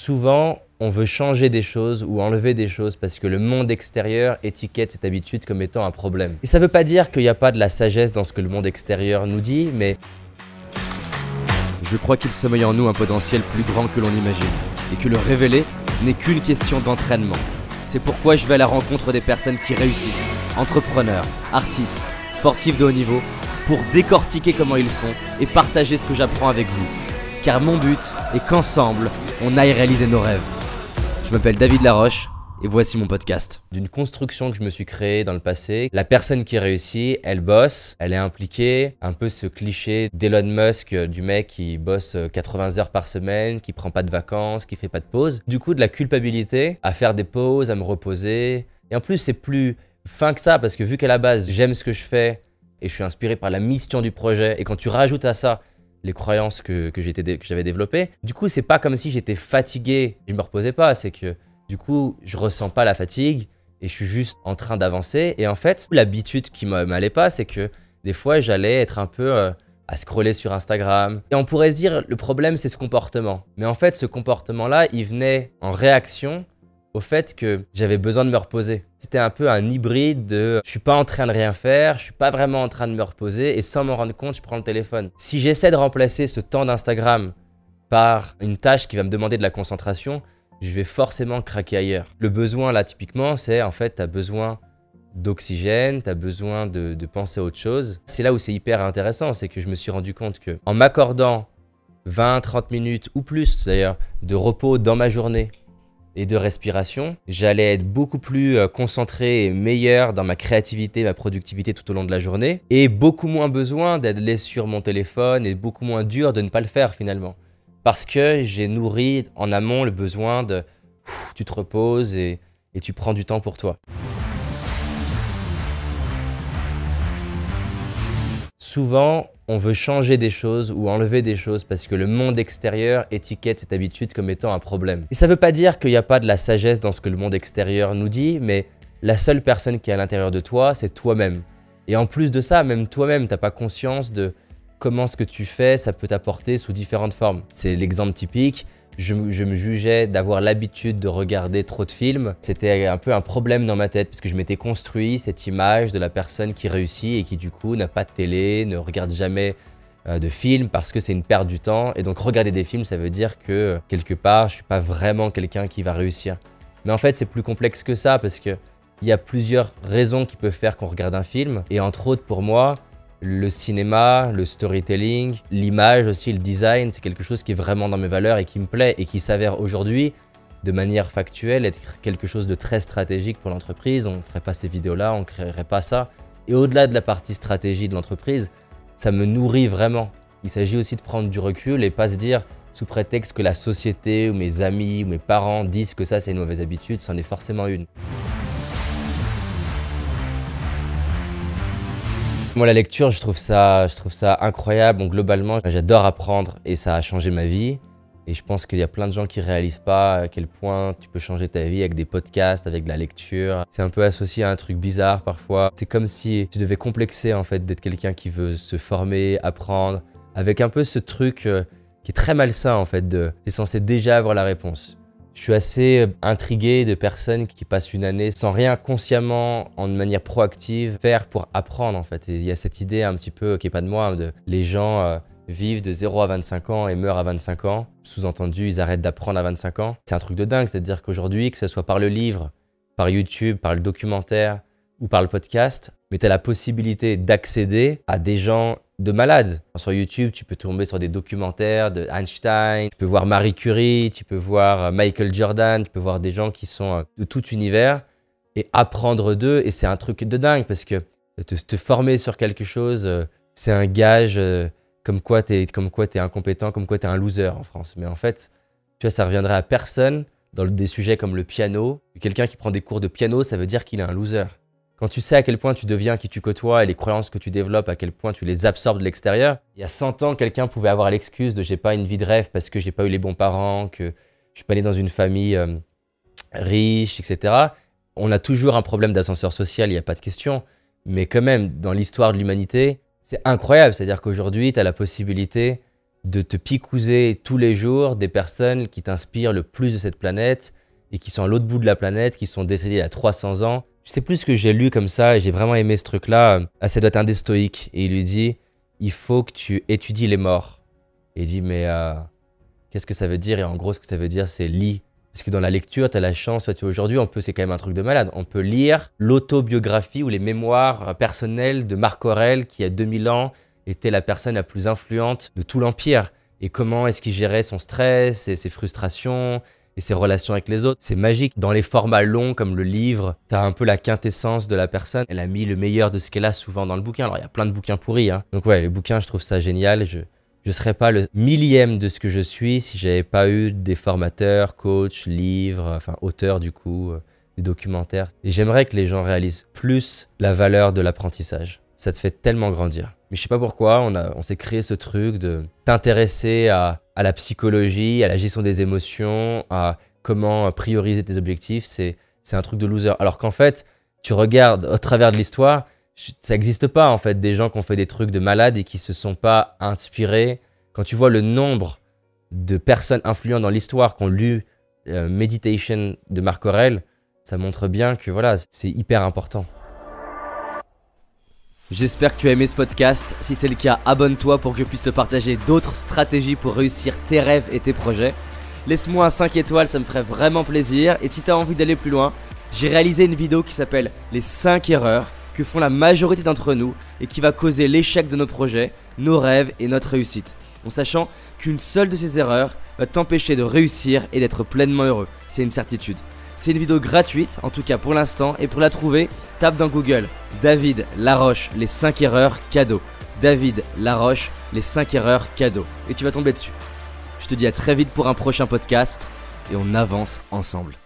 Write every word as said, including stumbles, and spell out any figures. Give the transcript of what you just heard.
Souvent, on veut changer des choses ou enlever des choses parce que le monde extérieur étiquette cette habitude comme étant un problème. Et ça veut pas dire qu'il n'y a pas de la sagesse dans ce que le monde extérieur nous dit, mais je crois qu'il sommeille en nous un potentiel plus grand que l'on imagine et que le révéler n'est qu'une question d'entraînement. C'est pourquoi je vais à la rencontre des personnes qui réussissent, entrepreneurs, artistes, sportifs de haut niveau, pour décortiquer comment ils font et partager ce que j'apprends avec vous. Car mon but est qu'ensemble, on aille réaliser nos rêves. Je m'appelle David Laroche et voici mon podcast. D'une construction que je me suis créée dans le passé, la personne qui réussit, elle bosse, elle est impliquée. Un peu ce cliché d'Elon Musk, du mec qui bosse quatre-vingts heures par semaine, qui prend pas de vacances, qui fait pas de pause. Du coup, de la culpabilité à faire des pauses, à me reposer. Et en plus, c'est plus fin que ça parce que vu qu'à la base, j'aime ce que je fais et je suis inspiré par la mission du projet. Et quand tu rajoutes à ça les croyances que, que, j'étais, que j'avais développées, du coup, c'est pas comme si j'étais fatigué et je me reposais pas. C'est que du coup, je ressens pas la fatigue et je suis juste en train d'avancer. Et en fait, l'habitude qui m'allait pas, c'est que des fois, j'allais être un peu euh, à scroller sur Instagram. Et on pourrait se dire, le problème, c'est ce comportement. Mais en fait, ce comportement-là, il venait en réaction au fait que j'avais besoin de me reposer. C'était un peu un hybride de je suis pas en train de rien faire, je suis pas vraiment en train de me reposer et sans m'en rendre compte, je prends le téléphone. Si j'essaie de remplacer ce temps d'Instagram par une tâche qui va me demander de la concentration, je vais forcément craquer ailleurs. Le besoin là typiquement, c'est en fait tu as besoin d'oxygène, tu as besoin de, de penser à autre chose. C'est là où c'est hyper intéressant, c'est que je me suis rendu compte que en m'accordant vingt à trente minutes ou plus d'ailleurs de repos dans ma journée et de respiration, j'allais être beaucoup plus concentré et meilleur dans ma créativité, ma productivité tout au long de la journée et beaucoup moins besoin d'être sur mon téléphone et beaucoup moins dur de ne pas le faire finalement. Parce que j'ai nourri en amont le besoin de ouf, tu te reposes et, et tu prends du temps pour toi. Souvent, on veut changer des choses ou enlever des choses parce que le monde extérieur étiquette cette habitude comme étant un problème. Et ça veut pas dire qu'il n'y a pas de la sagesse dans ce que le monde extérieur nous dit, mais la seule personne qui est à l'intérieur de toi, c'est toi-même. Et en plus de ça, même toi-même, t'as pas conscience de comment ce que tu fais, ça peut t'apporter sous différentes formes. C'est l'exemple typique. Je, je me jugeais d'avoir l'habitude de regarder trop de films. C'était un peu un problème dans ma tête parce que je m'étais construit cette image de la personne qui réussit et qui du coup n'a pas de télé, ne regarde jamais euh, de films parce que c'est une perte du temps. Et donc regarder des films, ça veut dire que quelque part, je suis pas vraiment quelqu'un qui va réussir. Mais en fait, c'est plus complexe que ça parce que il y a plusieurs raisons qui peuvent faire qu'on regarde un film. Et entre autres, pour moi, le cinéma, le storytelling, l'image aussi, le design, c'est quelque chose qui est vraiment dans mes valeurs et qui me plaît et qui s'avère aujourd'hui, de manière factuelle, être quelque chose de très stratégique pour l'entreprise. On ne ferait pas ces vidéos-là, on ne créerait pas ça. Et au-delà de la partie stratégie de l'entreprise, ça me nourrit vraiment. Il s'agit aussi de prendre du recul et pas se dire, sous prétexte que la société ou mes amis ou mes parents disent que ça c'est une mauvaise habitude, c'en est forcément une. Moi, la lecture, je trouve ça, je trouve ça incroyable. Bon, globalement, j'adore apprendre et ça a changé ma vie. Et je pense qu'il y a plein de gens qui ne réalisent pas à quel point tu peux changer ta vie avec des podcasts, avec de la lecture. C'est un peu associé à un truc bizarre parfois. C'est comme si tu devais complexer en fait d'être quelqu'un qui veut se former, apprendre, avec un peu ce truc euh, qui est très malsain en fait. De, t'es censé déjà avoir la réponse. Je suis assez intrigué de personnes qui passent une année sans rien consciemment, en manière proactive, faire pour apprendre en fait. Et il y a cette idée un petit peu, qui n'est pas de moi, de les gens euh, vivent de zéro à vingt-cinq ans et meurent à vingt-cinq ans. Sous-entendu, ils arrêtent d'apprendre à vingt-cinq ans. C'est un truc de dingue, c'est-à-dire qu'aujourd'hui, que ce soit par le livre, par YouTube, par le documentaire ou par le podcast, mais tu as la possibilité d'accéder à des gens de malades. Sur YouTube, tu peux tomber sur des documentaires de Einstein, tu peux voir Marie Curie, tu peux voir Michael Jordan, tu peux voir des gens qui sont de tout univers et apprendre d'eux. Et c'est un truc de dingue parce que te, te former sur quelque chose, c'est un gage comme quoi tu es comme quoi tu es incompétent, comme quoi tu es un loser en France. Mais en fait, tu vois, ça reviendrait à personne dans des sujets comme le piano. Quelqu'un qui prend des cours de piano, ça veut dire qu'il est un loser. Quand tu sais à quel point tu deviens qui tu côtoies et les croyances que tu développes, à quel point tu les absorbes de l'extérieur, il y a cent ans, quelqu'un pouvait avoir l'excuse de j'ai pas une vie de rêve parce que j'ai pas eu les bons parents, que je suis pas né dans une famille euh, riche, et cetera. On a toujours un problème d'ascenseur social, il n'y a pas de question. Mais quand même, dans l'histoire de l'humanité, c'est incroyable. C'est-à-dire qu'aujourd'hui, tu as la possibilité de te picouser tous les jours des personnes qui t'inspirent le plus de cette planète et qui sont à l'autre bout de la planète, qui sont décédées il y a trois cents ans. Je sais plus ce que j'ai lu comme ça et j'ai vraiment aimé ce truc-là. Ah, ça doit être un des stoïques. Et il lui dit, il faut que tu étudies les morts. Et il dit, mais euh, qu'est-ce que ça veut dire? Et en gros, ce que ça veut dire, c'est lis. Parce que dans la lecture, tu as la chance, tu vois, aujourd'hui, on peut, c'est quand même un truc de malade, on peut lire l'autobiographie ou les mémoires personnelles de Marc Aurèle qui, il y a deux mille ans, était la personne la plus influente de tout l'Empire. Et comment est-ce qu'il gérait son stress et ses frustrations et ses relations avec les autres. C'est magique. Dans les formats longs comme le livre, tu as un peu la quintessence de la personne. Elle a mis le meilleur de ce qu'elle a souvent dans le bouquin. Alors, il y a plein de bouquins pourris, hein. Donc ouais, les bouquins, je trouve ça génial. Je... Je ne serais pas le millième de ce que je suis si j'avais pas eu des formateurs, coachs, livres, enfin auteurs du coup, euh, des documentaires. Et j'aimerais que les gens réalisent plus la valeur de l'apprentissage. Ça te fait tellement grandir. Mais je sais pas pourquoi, on, a, on s'est créé ce truc de t'intéresser à, à la psychologie, à la gestion des émotions, à comment prioriser tes objectifs. C'est, c'est un truc de loser. Alors qu'en fait, tu regardes au travers de l'histoire, ça n'existe pas en fait, des gens qui ont fait des trucs de malades et qui se sont pas inspirés. Quand tu vois le nombre de personnes influentes dans l'histoire qui ont lu euh, Meditation de Marc Aurèle, ça montre bien que voilà, c'est hyper important. J'espère que tu as aimé ce podcast. Si c'est le cas, abonne-toi pour que je puisse te partager d'autres stratégies pour réussir tes rêves et tes projets. Laisse-moi un cinq étoiles, ça me ferait vraiment plaisir. Et si tu as envie d'aller plus loin, j'ai réalisé une vidéo qui s'appelle les cinq erreurs que font la majorité d'entre nous et qui va causer l'échec de nos projets, nos rêves et notre réussite, en sachant qu'une seule de ces erreurs va t'empêcher de réussir et d'être pleinement heureux. C'est une certitude. C'est une vidéo gratuite, en tout cas pour l'instant, et pour la trouver, tape dans Google David Laroche, les cinq erreurs cadeaux. David Laroche, les cinq erreurs cadeaux. Et tu vas tomber dessus. Je te dis à très vite pour un prochain podcast et on avance ensemble.